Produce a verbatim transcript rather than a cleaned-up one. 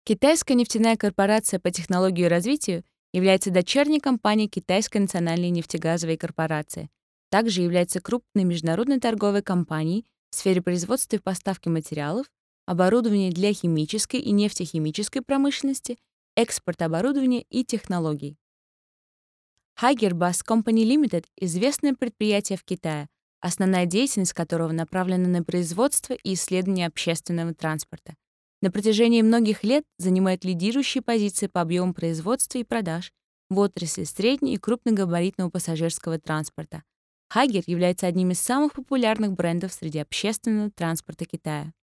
Китайская нефтяная корпорация по технологии и развитию является дочерней компанией Китайской национальной нефтегазовой корпорации. Также является крупной международной торговой компанией в сфере производства и поставки материалов, оборудования для химической и нефтехимической промышленности, экспорта оборудования и технологий. Hager Bus Company Limited — известное предприятие в Китае, основная деятельность которого направлена на производство и исследование общественного транспорта. На протяжении многих лет занимает лидирующие позиции по объему производства и продаж в отрасли средне- и крупногабаритного пассажирского транспорта. Hager является одним из самых популярных брендов среди общественного транспорта Китая.